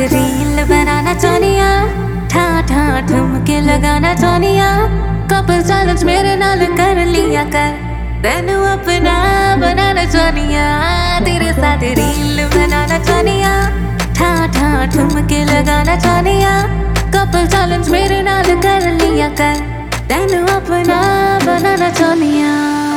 Reel बनाना चाहनिया, ठा ठा ठुमके लगाना चाहनिया, कपल चैलेंज मेरे नाल कर लिया कर, तेनू अपना बनाना चाहनिया, तेरे साथ रील बनाना चाहनिया, ठा ठा ठुमके लगाना चाहनिया, कपल चैलेंज मेरे नाल कर लिया कर, तेनू अपना बनाना चाहनिया।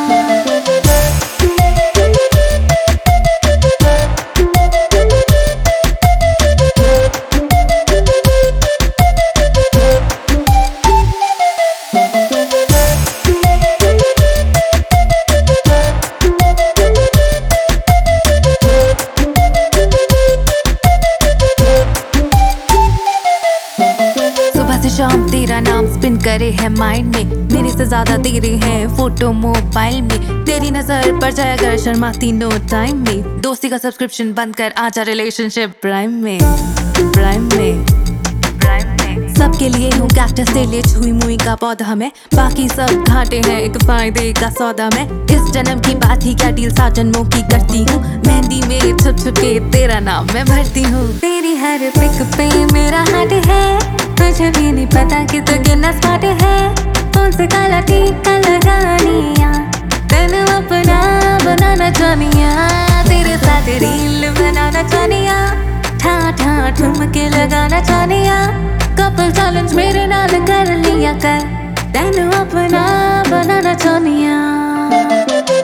शाम तेरा नाम स्पिन करे है माइंड में, मेरे से ज्यादा तेरे हैं फोटो मोबाइल में, तेरी नजर पर जाए अगर शर्माती नो टाइम में, दोस्ती का सब्सक्रिप्शन बंद कर आजा रिलेशनशिप प्राइम में, प्राइम में, प्राइम में। सबके लिए हूँ कैक्टस से ले छुई मुई का पौधा में, बाकी सब घाटे हैं एक फायदे का सौदा में, इस जन्म की बात ही क्या डील 7 जन्मों की करती हूँ, मेहंदी मेरे छुप छुप के तेरा नाम मैं भरती हूँ, तेरी हर पिक पे मेरा हार्ट है, तुझे भी नहीं पता कि तू कितना स्मार्ट है, कौन से काला टीका लगानिया, तेनू अपना बनाना चाहनिया, तेरे साथ रील बनाना चाहनिया, ठा ठा ठुमके लगाना चाहनिया, कपल चैलेंज मेरे नाल कर लिया कर, तेनू अपना बनाना चाहनिया।